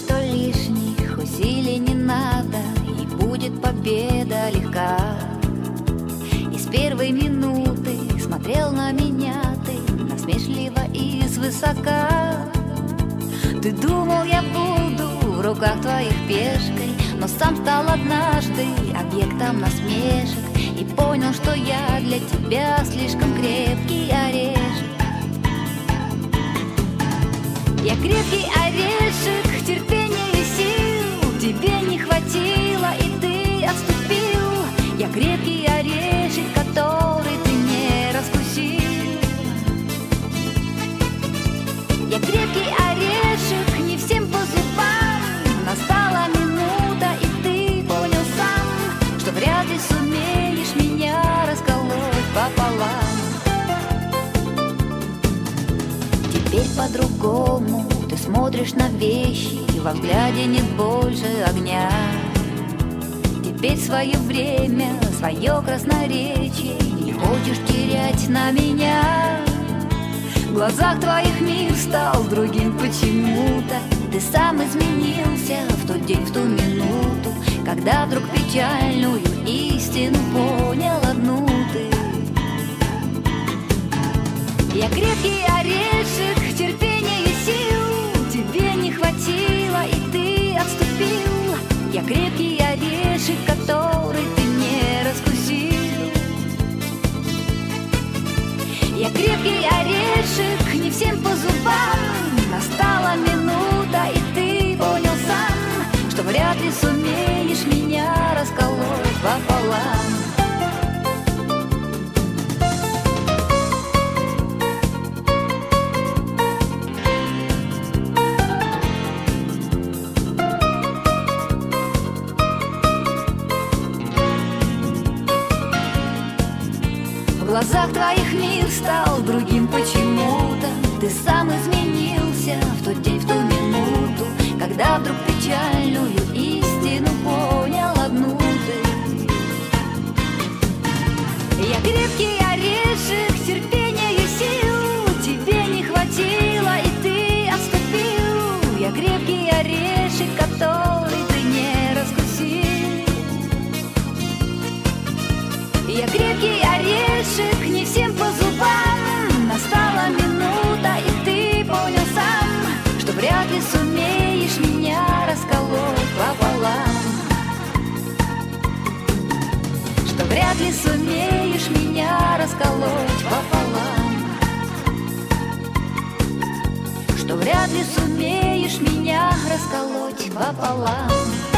что лишних усилий не надо, и будет победа легка. И с первой минуты смотрел на меня ты насмешливо и свысока. Ты думал, я буду в руках твоих пешкой, но сам стал однажды объектом насмешек и понял, что я для тебя слишком крепкий орешек. Я крепкий орешек, терпения и сил тебе не хватило, и ты отступил. Я крепкий орешек, который ты не раскусил. Я крепкий орешек, не всем по зубам. Настала минута, и ты понял сам, что вряд ли сумеешь меня расколоть пополам. Теперь по-другому ты смотришь на вещи, и во взгляде нет больше огня. Теперь свое время, свое красноречие не хочешь терять на меня. В глазах твоих мир стал другим почему-то. Ты сам изменился в тот день, в ту минуту, когда вдруг печальную истину понял одну ты. Я крепкий орешек, терпения и сил тебе не хватило, и ты отступил. Я крепкий орешек, который ты не раскусил. Я крепкий орешек, не всем по зубам. Настала минута, и ты понял сам, что вряд ли сумеешь меня расколоть пополам. В глазах твоих мир стал другим почему-то. Ты сам изменился в тот день, в ту минуту, когда вдруг печальную истину понял одну ты. Я крепкий орешек, терпения и сил тебе не хватило, и ты отступил. Я крепкий орешек, который ты не раскусил. Я крепкий орешек, не всем по зубам. Настала минута, и ты понял сам, что вряд ли сумеешь меня расколоть пополам. Что вряд ли сумеешь меня расколоть пополам. Что вряд ли сумеешь меня расколоть пополам.